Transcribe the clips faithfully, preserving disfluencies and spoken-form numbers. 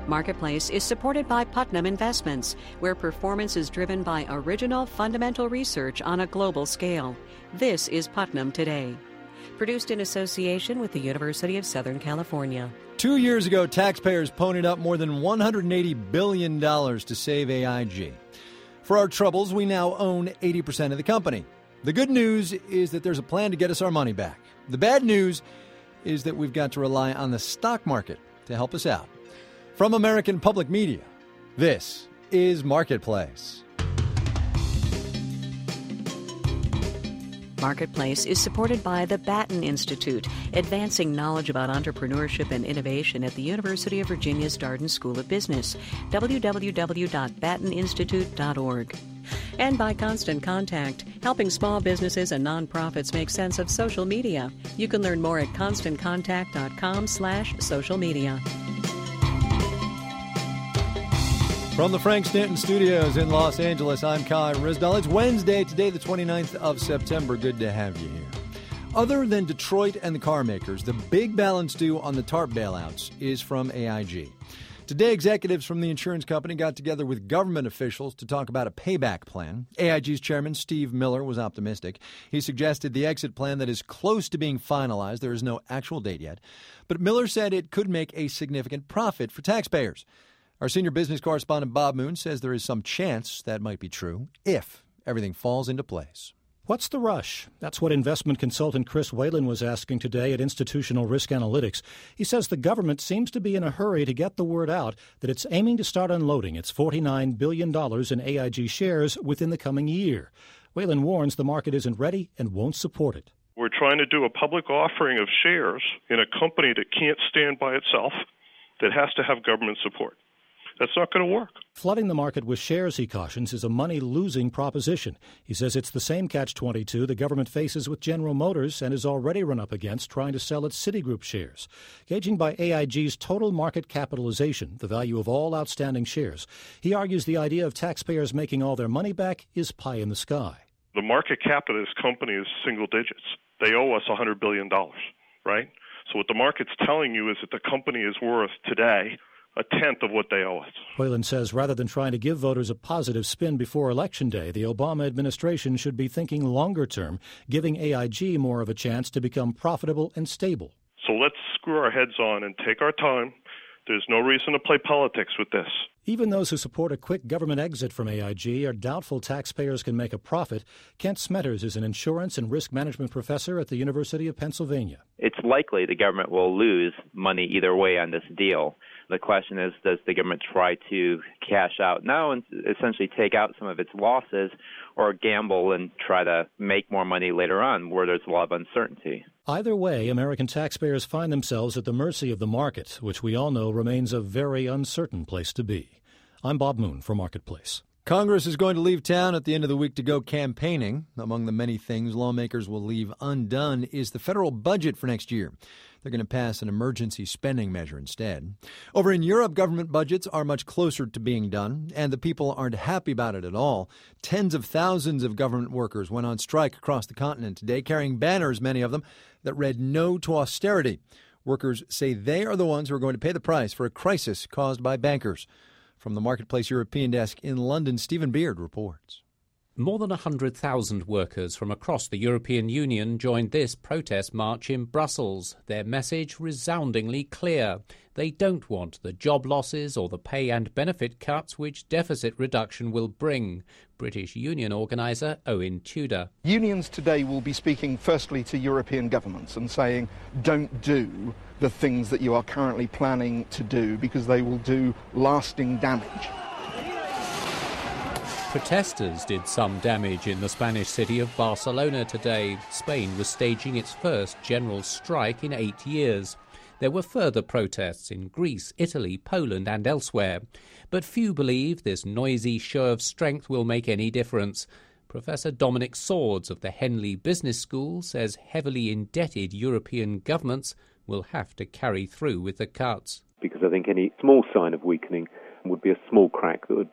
Marketplace is supported by Putnam Investments, where performance is driven by original fundamental research on a global scale. This is Putnam Today. Produced in association with the University of Southern California. Two years ago, taxpayers ponied up more than one hundred eighty billion dollars to save A I G. For our troubles, we now own eighty percent of the company. The good news is that there's a plan to get us our money back. The bad news is that we've got to rely on the stock market to help us out. From American Public Media, this is Marketplace. Marketplace is supported by the Batten Institute, advancing knowledge about entrepreneurship and innovation at the University of Virginia's Darden School of Business, w w w dot batten institute dot org. And by Constant Contact, helping small businesses and nonprofits make sense of social media. You can learn more at constant contact dot com slash social media. From the Frank Stanton Studios in Los Angeles, I'm Kai Ryssdal. It's Wednesday, today the twenty-ninth of September. Good to have you here. Other than Detroit and the car makers, the big balance due on the TARP bailouts is from A I G. Today, executives from the insurance company got together with government officials to talk about a payback plan. A I G's chairman, Steve Miller, was optimistic. He suggested the exit plan that is close to being finalized. There is no actual date yet. But Miller said it could make a significant profit for taxpayers. Our senior business correspondent, Bob Moon, says there is some chance that might be true if everything falls into place. What's the rush? That's what investment consultant Chris Whalen was asking today at Institutional Risk Analytics. He says the government seems to be in a hurry to get the word out that it's aiming to start unloading its forty-nine billion dollars in A I G shares within the coming year. Whalen warns the market isn't ready and won't support it. We're trying to do a public offering of shares in a company that can't stand by itself, that has to have government support. That's not going to work. Flooding the market with shares, he cautions, is a money-losing proposition. He says it's the same catch twenty-two the government faces with General Motors and is already run up against trying to sell its Citigroup shares. Gauging by A I G's total market capitalization, the value of all outstanding shares, he argues the idea of taxpayers making all their money back is pie in the sky. The market cap of this company is single digits. They owe us one hundred billion dollars, right? So what the market's telling you is that the company is worth today a tenth of what they owe us. Whalen says rather than trying to give voters a positive spin before Election Day, the Obama administration should be thinking longer term, giving A I G more of a chance to become profitable and stable. So let's screw our heads on and take our time. There's no reason to play politics with this. Even those who support a quick government exit from A I G are doubtful taxpayers can make a profit. Kent Smetters is an insurance and risk management professor at the University of Pennsylvania. It's likely the government will lose money either way on this deal. The question is, does the government try to cash out now and essentially take out some of its losses, or gamble and try to make more money later on where there's a lot of uncertainty? Either way, American taxpayers find themselves at the mercy of the market, which we all know remains a very uncertain place to be. I'm Bob Moon for Marketplace. Congress is going to leave town at the end of the week to go campaigning. Among the many things lawmakers will leave undone is the federal budget for next year. They're going to pass an emergency spending measure instead. Over in Europe, government budgets are much closer to being done, and the people aren't happy about it at all. Tens of thousands of government workers went on strike across the continent today, carrying banners, many of them, that read "No to Austerity." Workers say they are the ones who are going to pay the price for a crisis caused by bankers. From the Marketplace European desk in London, Stephen Beard reports. More than one hundred thousand workers from across the European Union joined this protest march in Brussels. Their message resoundingly clear. They don't want the job losses or the pay and benefit cuts which deficit reduction will bring. British union organiser Owen Tudor. Unions today will be speaking firstly to European governments and saying, don't do the things that you are currently planning to do because they will do lasting damage. Protesters did some damage in the Spanish city of Barcelona today. Spain was staging its first general strike in eight years. There were further protests in Greece, Italy, Poland and elsewhere. But few believe this noisy show of strength will make any difference. Professor Dominic Swords of the Henley Business School says heavily indebted European governments will have to carry through with the cuts. Because I think any small sign of weakening would be a small crack that would be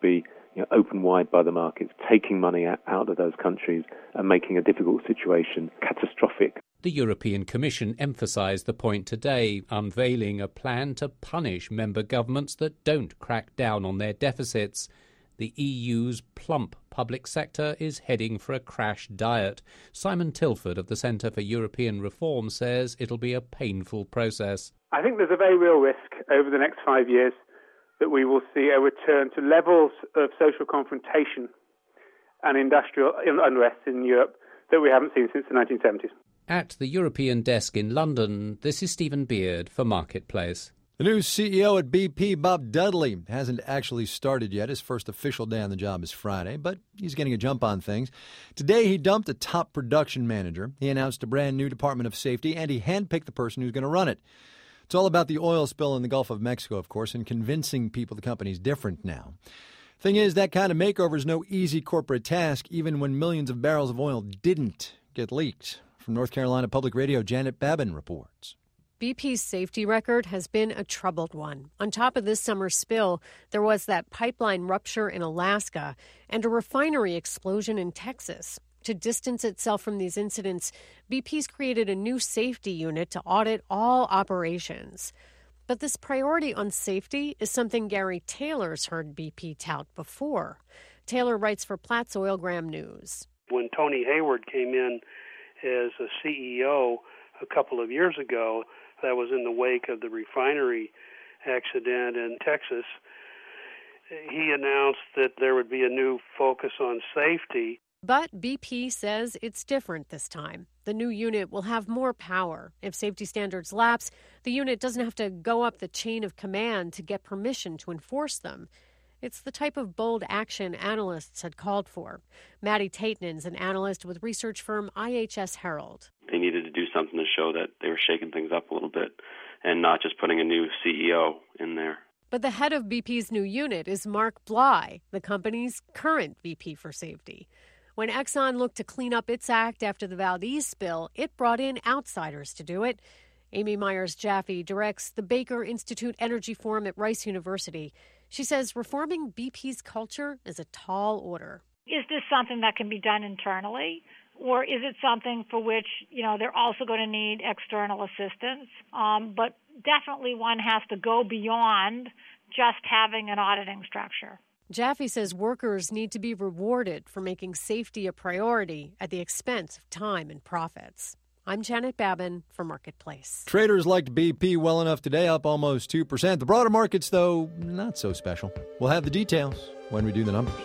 you know, opened wide by the markets, taking money out of those countries and making a difficult situation catastrophic. The European Commission emphasised the point today, unveiling a plan to punish member governments that don't crack down on their deficits. The E U's plump public sector is heading for a crash diet. Simon Tilford of the Centre for European Reform says it'll be a painful process. I think there's a very real risk over the next five years that we will see a return to levels of social confrontation and industrial unrest in Europe that we haven't seen since the nineteen seventies. At the European desk in London, this is Stephen Beard for Marketplace. The new C E O at B P, Bob Dudley, hasn't actually started yet. His first official day on the job is Friday, but he's getting a jump on things. Today, he dumped a top production manager. He announced a brand new Department of Safety, and he handpicked the person who's going to run it. It's all about the oil spill in the Gulf of Mexico, of course, and convincing people the company's different now. Thing is, that kind of makeover is no easy corporate task, even when millions of barrels of oil didn't get leaked. From North Carolina Public Radio, Janet Babin reports. B P's safety record has been a troubled one. On top of this summer's spill, there was that pipeline rupture in Alaska and a refinery explosion in Texas. To distance itself from these incidents, B P's created a new safety unit to audit all operations. But this priority on safety is something Gary Taylor's heard B P tout before. Taylor writes for Platts Oilgram News. When Tony Hayward came in as a C E O a couple of years ago, that was in the wake of the refinery accident in Texas, he announced that there would be a new focus on safety. But B P says it's different this time. The new unit will have more power. If safety standards lapse, the unit doesn't have to go up the chain of command to get permission to enforce them. It's the type of bold action analysts had called for. Maddie Taitnan's an analyst with research firm I H S Herald. They needed to do something to show that they were shaking things up a little bit and not just putting a new C E O in there. But the head of B P's new unit is Mark Bly, the company's current V P for safety. When Exxon looked to clean up its act after the Valdez spill, it brought in outsiders to do it. Amy Myers-Jaffe directs the Baker Institute Energy Forum at Rice University. She says reforming B P's culture is a tall order. Is this something that can be done internally? Or is it something for which, you know, they're also going to need external assistance? Um, but definitely one has to go beyond just having an auditing structure. Jaffe says workers need to be rewarded for making safety a priority at the expense of time and profits. I'm Janet Babin for Marketplace. Traders liked B P well enough today, up almost two percent. The broader markets, though, not so special. We'll have the details when we do the numbers.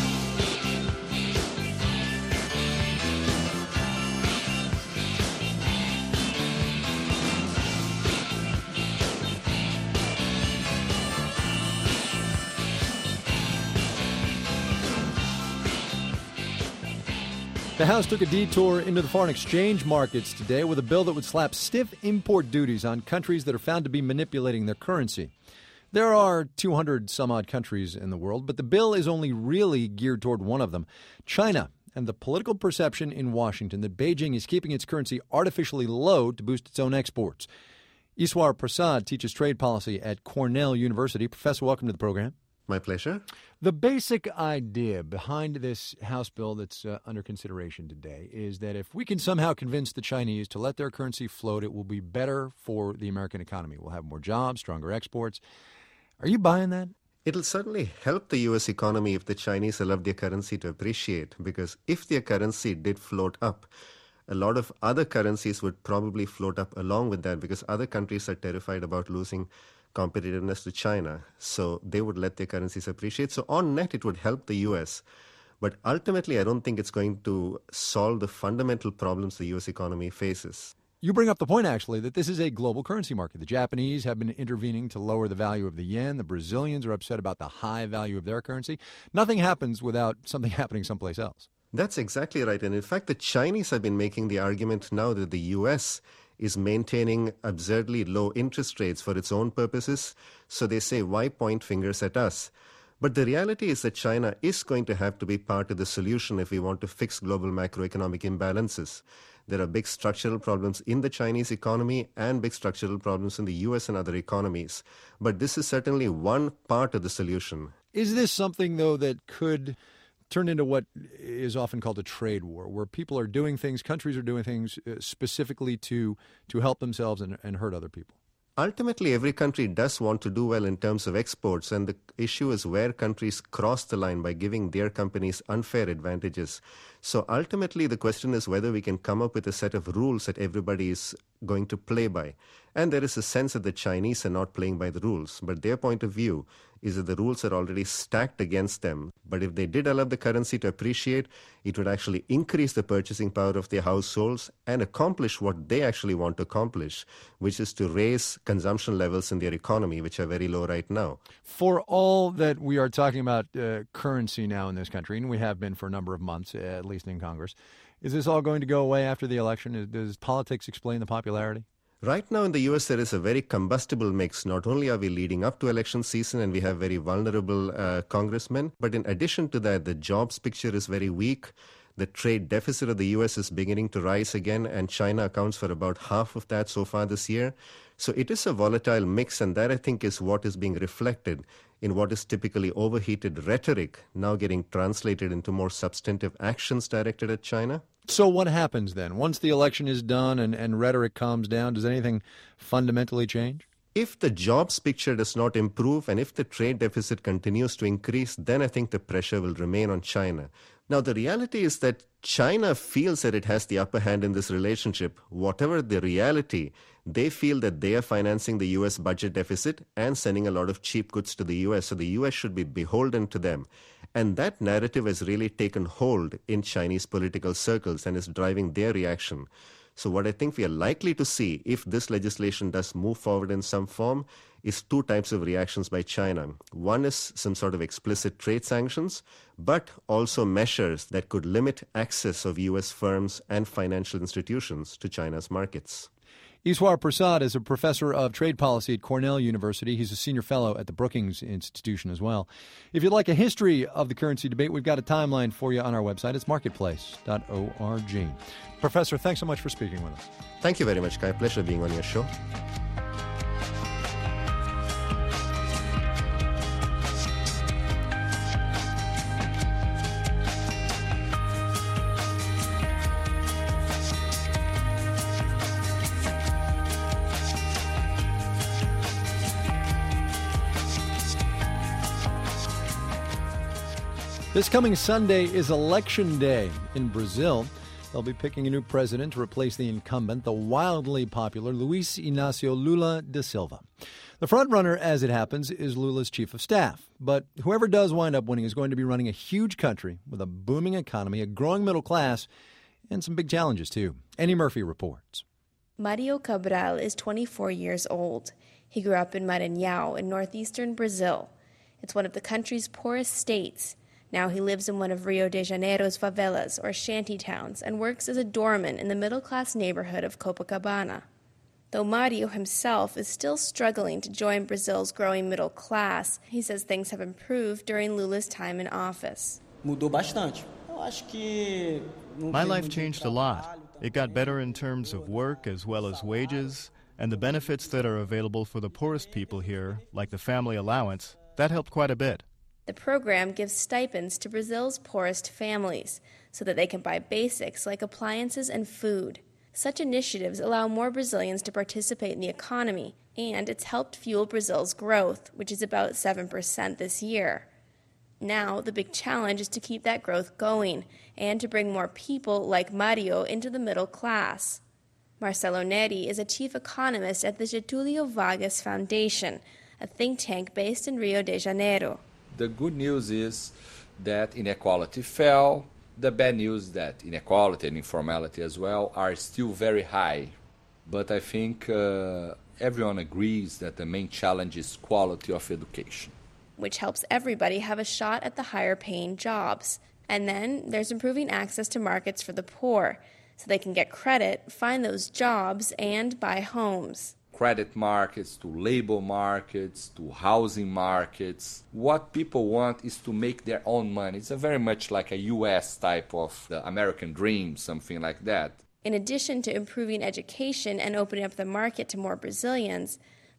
The House took a detour into the foreign exchange markets today with a bill that would slap stiff import duties on countries that are found to be manipulating their currency. There are two hundred some odd countries in the world, but the bill is only really geared toward one of them, China, and the political perception in Washington that Beijing is keeping its currency artificially low to boost its own exports. Iswar Prasad teaches trade policy at Cornell University. Professor, welcome to the program. My pleasure. The basic idea behind this House bill that's uh, under consideration today is that if we can somehow convince the Chinese to let their currency float, it will be better for the American economy. We'll have more jobs, stronger exports. Are you buying that? It'll certainly help the U S economy if the Chinese allow their currency to appreciate, because if their currency did float up, a lot of other currencies would probably float up along with that, because other countries are terrified about losing competitiveness to China, so they would let their currencies appreciate. So on net, it would help the U S. But ultimately, I don't think it's going to solve the fundamental problems the U S economy faces. You bring up the point, actually, that this is a global currency market. The Japanese have been intervening to lower the value of the yen. The Brazilians are upset about the high value of their currency. Nothing happens without something happening someplace else. That's exactly right. And in fact, the Chinese have been making the argument now that the U S is maintaining absurdly low interest rates for its own purposes. So they say, why point fingers at us? But the reality is that China is going to have to be part of the solution if we want to fix global macroeconomic imbalances. There are big structural problems in the Chinese economy and big structural problems in the U S and other economies. But this is certainly one part of the solution. Is this something, though, that could turn into what is often called a trade war, where people are doing things, countries are doing things uh, specifically to to help themselves and, and hurt other people? Ultimately, every country does want to do well in terms of exports, and the issue is where countries cross the line by giving their companies unfair advantages. So ultimately, the question is whether we can come up with a set of rules that everybody is going to play by. And there is a sense that the Chinese are not playing by the rules, but their point of view is that the rules are already stacked against them. But if they did allow the currency to appreciate, it would actually increase the purchasing power of their households and accomplish what they actually want to accomplish, which is to raise consumption levels in their economy, which are very low right now. For all that we are talking about uh, currency now in this country, and we have been for a number of months, uh, at least in Congress, is this all going to go away after the election? Does politics explain the popularity? Right now in the U S, there is a very combustible mix. Not only are we leading up to election season and we have very vulnerable uh, congressmen, but in addition to that, the jobs picture is very weak. The trade deficit of the U S is beginning to rise again, and China accounts for about half of that so far this year. So it is a volatile mix, and that, I think, is what is being reflected in what is typically overheated rhetoric now getting translated into more substantive actions directed at China. So what happens then? Once the election is done and, and rhetoric calms down, does anything fundamentally change? If the jobs picture does not improve and if the trade deficit continues to increase, then I think the pressure will remain on China. Now, the reality is that China feels that it has the upper hand in this relationship. Whatever the reality, they feel that they are financing the U S budget deficit and sending a lot of cheap goods to the U S, so the U S should be beholden to them. And that narrative has really taken hold in Chinese political circles and is driving their reaction. So what I think we are likely to see, if this legislation does move forward in some form, is two types of reactions by China. One is some sort of explicit trade sanctions, but also measures that could limit access of U S firms and financial institutions to China's markets. Eswar Prasad is a professor of trade policy at Cornell University. He's a senior fellow at the Brookings Institution as well. If you'd like a history of the currency debate, we've got a timeline for you on our website. It's marketplace dot org. Professor, thanks so much for speaking with us. Thank you very much, Kai. Pleasure being on your show. This coming Sunday is Election Day in Brazil. They'll be picking a new president to replace the incumbent, the wildly popular Luiz Inácio Lula da Silva. The frontrunner, as it happens, is Lula's chief of staff. But whoever does wind up winning is going to be running a huge country with a booming economy, a growing middle class, and some big challenges, too. Annie Murphy reports. Mario Cabral is twenty-four years old. He grew up in Maranhão in northeastern Brazil. It's one of the country's poorest states. Now he lives in one of Rio de Janeiro's favelas, or shanty towns, and works as a doorman in the middle-class neighborhood of Copacabana. Though Mario himself is still struggling to join Brazil's growing middle class, he says things have improved during Lula's time in office. Mudou bastante. Eu acho que My life changed a lot. It got better in terms of work as well as wages, and the benefits that are available for the poorest people here, like the family allowance, that helped quite a bit. The program gives stipends to Brazil's poorest families so that they can buy basics like appliances and food. Such initiatives allow more Brazilians to participate in the economy, and it's helped fuel Brazil's growth, which is about seven percent this year. Now, the big challenge is to keep that growth going and to bring more people like Mario into the middle class. Marcelo Neri is a chief economist at the Getúlio Vargas Foundation, a think tank based in Rio de Janeiro. The good news is that inequality fell. The bad news is that inequality and informality as well are still very high. But I think uh, everyone agrees that the main challenge is quality of education, which helps everybody have a shot at the higher-paying jobs. And then there's improving access to markets for the poor, so they can get credit, find those jobs, and buy homes. Credit markets, to labor markets, to housing markets. What people want is to make their own money. It's a very much like a U S type of the American dream, something like that. In addition to improving education and opening up the market to more Brazilians,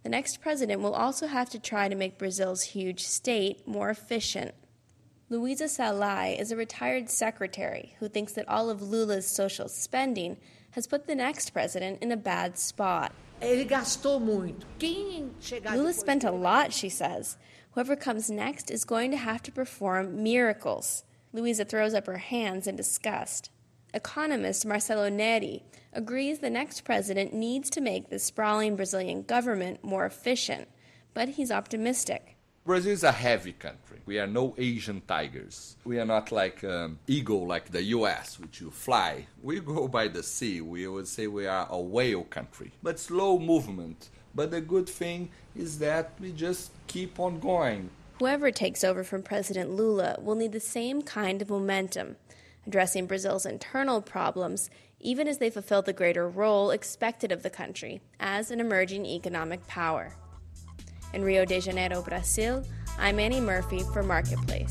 the next president will also have to try to make Brazil's huge state more efficient. Luísa Salai is a retired secretary who thinks that all of Lula's social spending has put the next president in a bad spot. Lula spent a lot, she says. Whoever comes next is going to have to perform miracles. Luísa throws up her hands in disgust. Economist Marcelo Neri agrees the next president needs to make the sprawling Brazilian government more efficient, but he's optimistic. Brazil is a heavy country. We are no Asian tigers. We are not like um, eagle like the U S, which you fly. We go by the sea. We would say we are a whale country. But slow movement. But the good thing is that we just keep on going. Whoever takes over from President Lula will need the same kind of momentum, addressing Brazil's internal problems, even as they fulfill the greater role expected of the country as an emerging economic power. In Rio de Janeiro, Brazil, I'm Annie Murphy for Marketplace.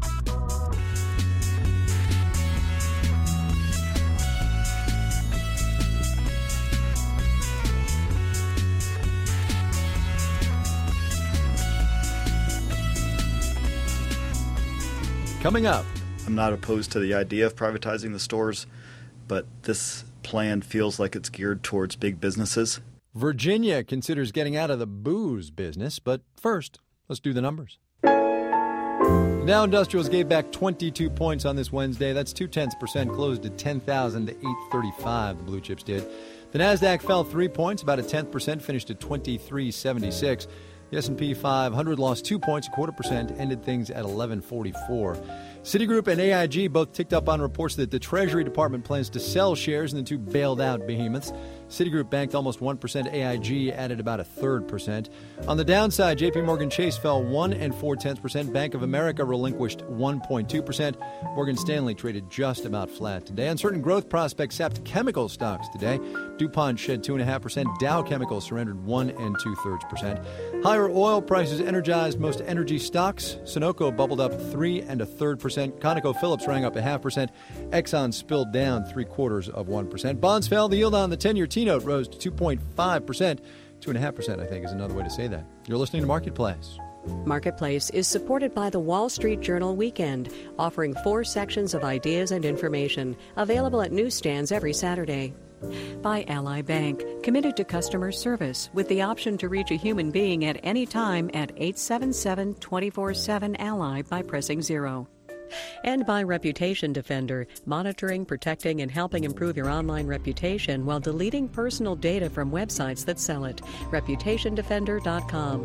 Coming up. I'm not opposed to the idea of privatizing the stores, but this plan feels like it's geared towards big businesses. Virginia considers getting out of the booze business, but first, let's do the numbers. The Dow Industrials gave back twenty-two points on this Wednesday. That's two-tenths percent, closed at ten thousand eight thirty-five, the blue chips did. The Nasdaq fell three points, about a tenth percent, finished at twenty-three seventy-six. The S and P five hundred lost two points, a quarter percent, ended things at eleven forty-four. Citigroup and A I G both ticked up on reports that the Treasury Department plans to sell shares in the two bailed-out behemoths. Citigroup banked almost one percent. A I G added about a third percent. On the downside, J P Morgan Chase fell one and four-tenths percent. Bank of America relinquished one point two percent. Morgan Stanley traded just about flat today. Uncertain growth prospects sapped chemical stocks today. DuPont shed two point five percent. Dow Chemical surrendered one and two-thirds percent. Higher oil prices energized most energy stocks. Sunoco bubbled up three and a third percent. ConocoPhillips rang up a half percent. Exxon spilled down three-quarters of one percent. Bonds fell. The yield on the ten-year T-note rose to two point five percent. two point five percent, I think, is another way to say that. You're listening to Marketplace. Marketplace is supported by the Wall Street Journal Weekend, offering four sections of ideas and information, available at newsstands every Saturday. By Ally Bank, committed to customer service with the option to reach a human being at any time at eight seven seven, two four seven, Ally by pressing zero. And by Reputation Defender, monitoring, protecting, and helping improve your online reputation while deleting personal data from websites that sell it. reputation defender dot com.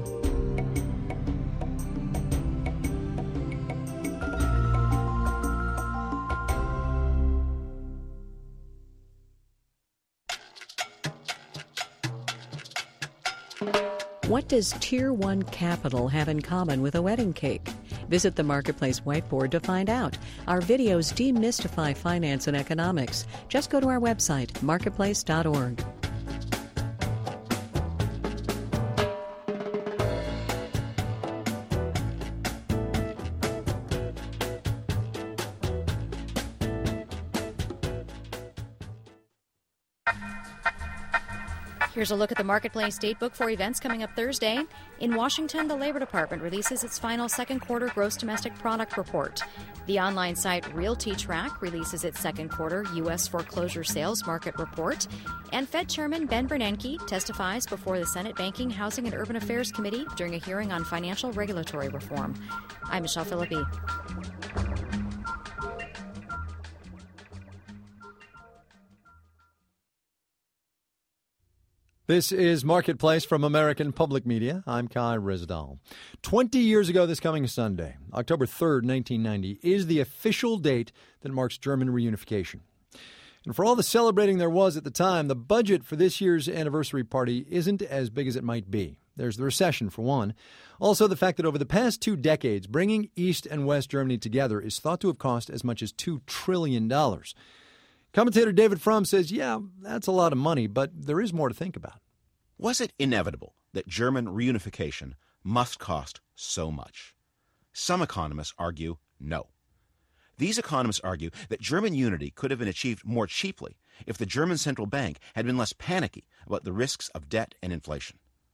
What does Tier one Capital have in common with a wedding cake? Visit the Marketplace whiteboard to find out. Our videos demystify finance and economics. Just go to our website, marketplace dot org. Here's a look at the Marketplace Datebook for events coming up Thursday. In Washington, the Labor Department releases its final second quarter gross domestic product report. The online site RealtyTrack releases its second quarter U S foreclosure sales market report. And Fed Chairman Ben Bernanke testifies before the Senate Banking, Housing, and Urban Affairs Committee during a hearing on financial regulatory reform. I'm Michelle Philippi. This is Marketplace from American Public Media. I'm Kai Rizdal. Twenty years ago this coming Sunday, October third, nineteen ninety, is the official date that marks German reunification. And for all the celebrating there was at the time, the budget for this year's anniversary party isn't as big as it might be. There's the recession, for one. Also, the fact that over the past two decades, bringing East and West Germany together is thought to have cost as much as two trillion dollars. Commentator David Frum says, yeah, that's a lot of money, but there is more to think about. Was it inevitable that German reunification must cost so much? Some economists argue no. These economists argue that German unity could have been achieved more cheaply if the German central bank had been less panicky about the risks of debt and inflation.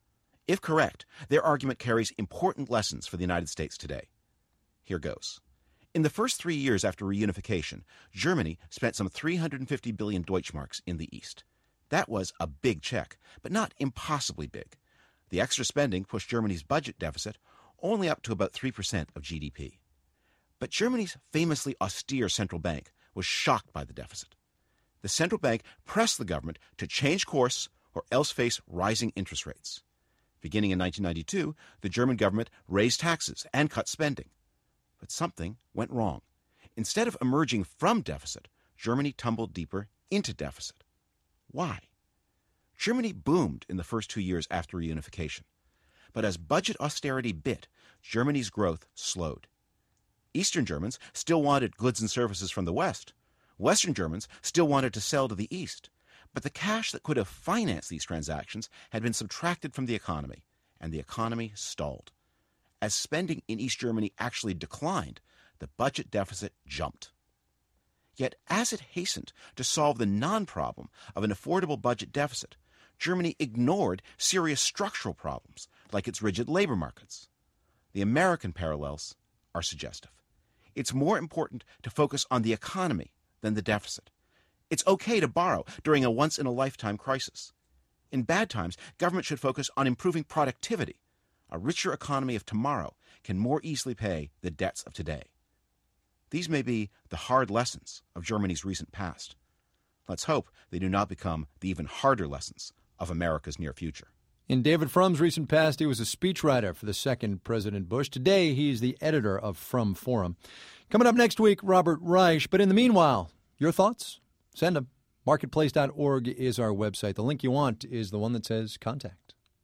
If correct, their argument carries important lessons for the United States today. Here goes. In the first three years after reunification, Germany spent some three hundred fifty billion Deutschmarks in the East. That was a big check, but not impossibly big. The extra spending pushed Germany's budget deficit only up to about three percent of G D P. But Germany's famously austere central bank was shocked by the deficit. The central bank pressed the government to change course or else face rising interest rates. Beginning in nineteen ninety-two, the German government raised taxes and cut spending. But something went wrong. Instead of emerging from deficit, Germany tumbled deeper into deficit. Why? Germany boomed in the first two years after reunification. But as budget austerity bit, Germany's growth slowed. Eastern Germans still wanted goods and services from the West. Western Germans still wanted to sell to the East. But the cash that could have financed these transactions had been subtracted from the economy, and the economy stalled. As spending in East Germany actually declined, the budget deficit jumped. Yet as it hastened to solve the non-problem of an affordable budget deficit, Germany ignored serious structural problems like its rigid labor markets. The American parallels are suggestive. It's more important to focus on the economy than the deficit. It's okay to borrow during a once-in-a-lifetime crisis. In bad times, government should focus on improving productivity. A richer economy of tomorrow can more easily pay the debts of today. These may be the hard lessons of Germany's recent past. Let's hope they do not become the even harder lessons of America's near future. In David Frum's recent past, he was a speechwriter for the second President Bush. Today, he's the editor of Frum Forum. Coming up next week, Robert Reich. But in the meanwhile, your thoughts? Send them. marketplace dot org is our website. The link you want is the one that says contact.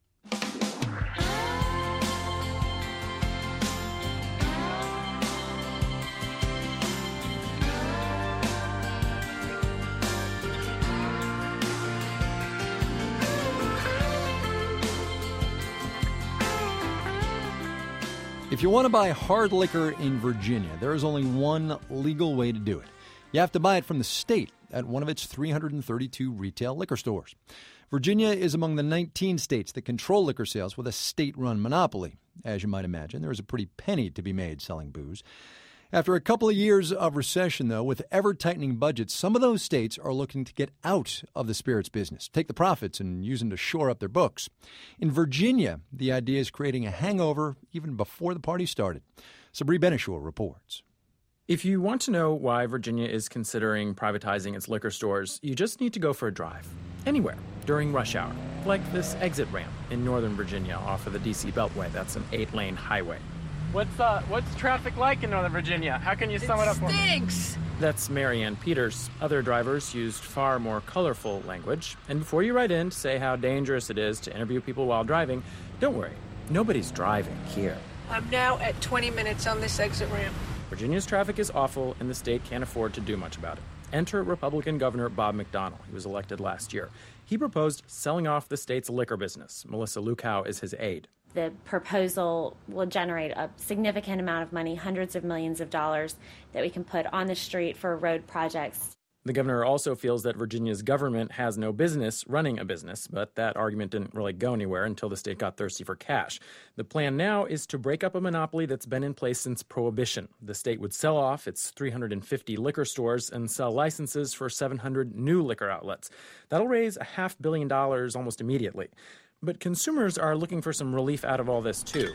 If you want to buy hard liquor in Virginia, there is only one legal way to do it. You have to buy it from the state at one of its three hundred thirty-two retail liquor stores. Virginia is among the nineteen states that control liquor sales with a state-run monopoly. As you might imagine, there is a pretty penny to be made selling booze. After a couple of years of recession, though, with ever-tightening budgets, some of those states are looking to get out of the spirits business, take the profits and use them to shore up their books. In Virginia, the idea is creating a hangover even before the party started. Sabri Benishur reports. If you want to know why Virginia is considering privatizing its liquor stores, you just need to go for a drive. Anywhere, during rush hour. Like this exit ramp in Northern Virginia off of the D C Beltway. That's an eight-lane highway. What's uh, what's traffic like in Northern Virginia? How can you sum it, it up for me? It stinks! That's Marianne Peters. Other drivers used far more colorful language. And before you write in to say how dangerous it is to interview people while driving, don't worry. Nobody's driving here. I'm now at twenty minutes on this exit ramp. Virginia's traffic is awful, and the state can't afford to do much about it. Enter Republican Governor Bob McDonnell. He was elected last year. He proposed selling off the state's liquor business. Melissa Lukow is his aide. The proposal will generate a significant amount of money, hundreds of millions of dollars, that we can put on the street for road projects. The governor also feels that Virginia's government has no business running a business, but that argument didn't really go anywhere until the state got thirsty for cash. The plan now is to break up a monopoly that's been in place since Prohibition. The state would sell off its three hundred fifty liquor stores and sell licenses for seven hundred new liquor outlets. That'll raise a half billion dollars almost immediately. But consumers are looking for some relief out of all this, too.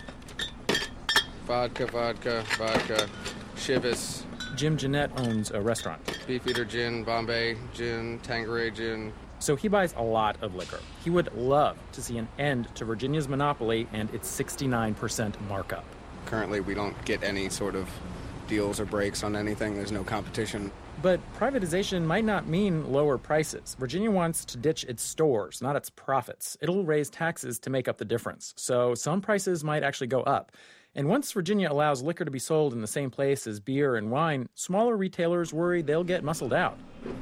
Vodka, vodka, vodka, Chivas. Jim Jeanette owns a restaurant. Beefeater gin, Bombay gin, Tanqueray gin. So he buys a lot of liquor. He would love to see an end to Virginia's monopoly and its sixty-nine percent markup. Currently, we don't get any sort of deals or breaks on anything. There's no competition. But privatization might not mean lower prices. Virginia wants to ditch its stores, not its profits. It'll raise taxes to make up the difference. So some prices might actually go up. And once Virginia allows liquor to be sold in the same place as beer and wine, smaller retailers worry they'll get muscled out.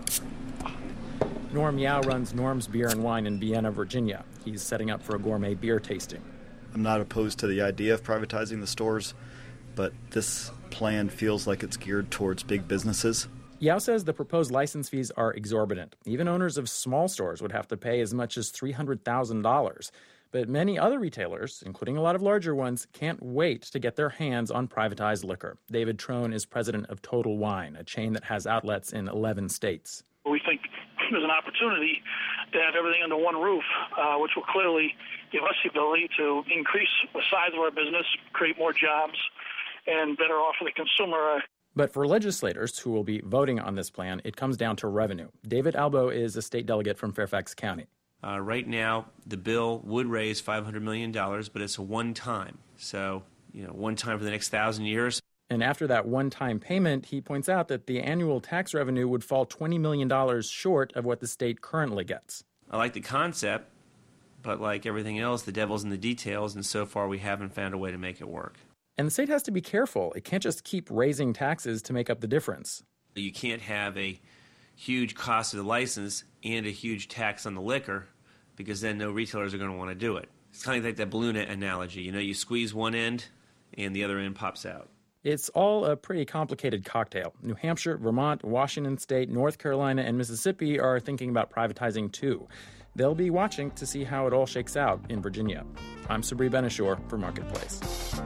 Norm Yao runs Norm's Beer and Wine in Vienna, Virginia. He's setting up for a gourmet beer tasting. I'm not opposed to the idea of privatizing the stores, but this plan feels like it's geared towards big businesses. Yao says the proposed license fees are exorbitant. Even owners of small stores would have to pay as much as three hundred thousand dollars. But many other retailers, including a lot of larger ones, can't wait to get their hands on privatized liquor. David Trone is president of Total Wine, a chain that has outlets in eleven states. We think there's an opportunity to have everything under one roof, uh, which will clearly give us the ability to increase the size of our business, create more jobs, and better offer the consumer. But for legislators who will be voting on this plan, it comes down to revenue. David Albo is a state delegate from Fairfax County. Uh, right now, the bill would raise five hundred million dollars, but it's a one-time. So, you know, one time for the next thousand years. And after that one-time payment, he points out that the annual tax revenue would fall twenty million dollars short of what the state currently gets. I like the concept, but like everything else, the devil's in the details, and so far we haven't found a way to make it work. And the state has to be careful. It can't just keep raising taxes to make up the difference. You can't have a huge cost of the license and a huge tax on the liquor, because then no retailers are going to want to do it. It's kind of like that balloon analogy. You know, you squeeze one end and the other end pops out. It's all a pretty complicated cocktail. New Hampshire, Vermont, Washington State, North Carolina, and Mississippi are thinking about privatizing too. They'll be watching to see how it all shakes out in Virginia. I'm Sabri Benishore for Marketplace.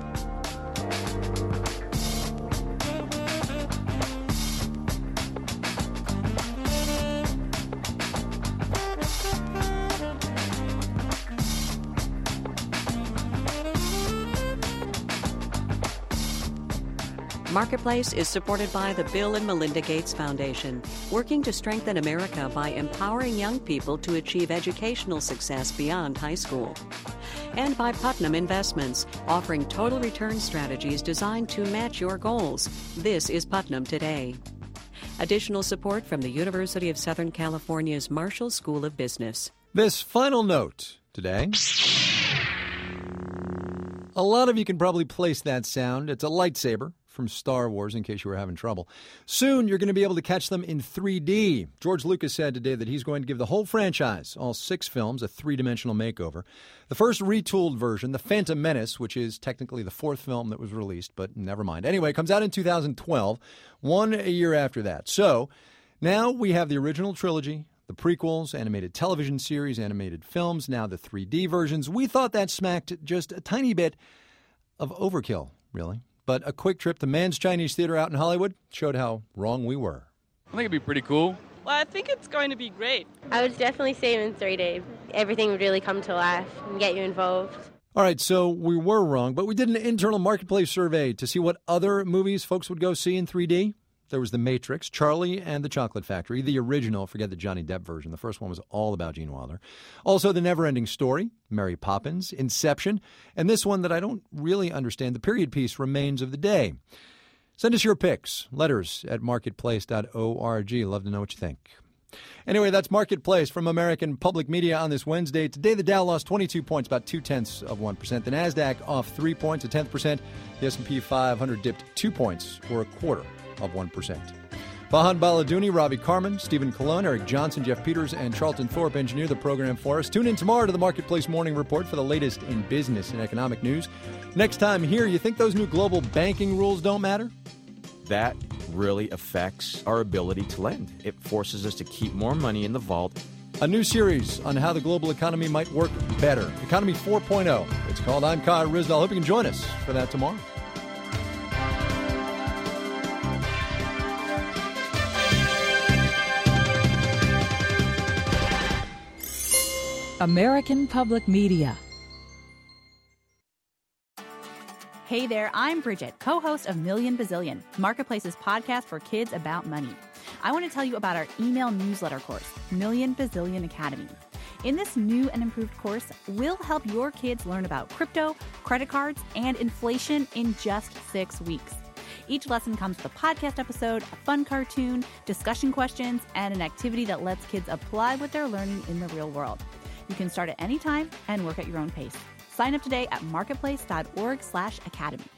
Marketplace is supported by the Bill and Melinda Gates Foundation, working to strengthen America by empowering young people to achieve educational success beyond high school. And by Putnam Investments, offering total return strategies designed to match your goals. This is Putnam Today. Additional support from the University of Southern California's Marshall School of Business. This final note today. A lot of you can probably place that sound. It's a lightsaber from Star Wars, in case you were having trouble. Soon, you're going to be able to catch them in three D. George Lucas said today that he's going to give the whole franchise, all six films, a three-dimensional makeover. The first retooled version, The Phantom Menace, which is technically the fourth film that was released, but never mind. Anyway, it comes out in two thousand twelve, one a year after that. So, now we have the original trilogy, the prequels, animated television series, animated films, now the three D versions. We thought that smacked just a tiny bit of overkill, really. But a quick trip to Mann's Chinese Theater out in Hollywood showed how wrong we were. I think it'd be pretty cool. Well, I think it's going to be great. I would definitely say in three D. Everything would really come to life and get you involved. All right, so we were wrong, but we did an internal Marketplace survey to see what other movies folks would go see in three D. There was The Matrix, Charlie and the Chocolate Factory, the original, forget the Johnny Depp version. The first one was all about Gene Wilder. Also, The Never-Ending Story, Mary Poppins, Inception, and this one that I don't really understand, the period piece, Remains of the Day. Send us your picks, letters at marketplace dot org. Love to know what you think. Anyway, that's Marketplace from American Public Media on this Wednesday. Today, the Dow lost twenty-two points, about two-tenths of one percent. The NASDAQ off three points, a tenth percent. The S and P five hundred dipped two points, or a quarter of one percent. Vahan Baladouni, Robbie Carmen, Stephen Colon, Eric Johnson, Jeff Peters, and Charlton Thorpe engineer the program for us. Tune in tomorrow to the Marketplace Morning Report for the latest in business and economic news. Next time here, you think those new global banking rules don't matter? That really affects our ability to lend. It forces us to keep more money in the vault. A new series on how the global economy might work better. Economy four point oh. It's called I'm Kai Ryssdal. Hope you can join us for that tomorrow. American Public Media. Hey there, I'm Bridget, co-host of Million Bazillion, Marketplace's podcast for kids about money. I want to tell you about our email newsletter course, Million Bazillion Academy. In this new and improved course, we'll help your kids learn about crypto, credit cards, and inflation in just six weeks. Each lesson comes with a podcast episode, a fun cartoon, discussion questions, and an activity that lets kids apply what they're learning in the real world. You can start at any time and work at your own pace. Sign up today at marketplace dot org slash academy.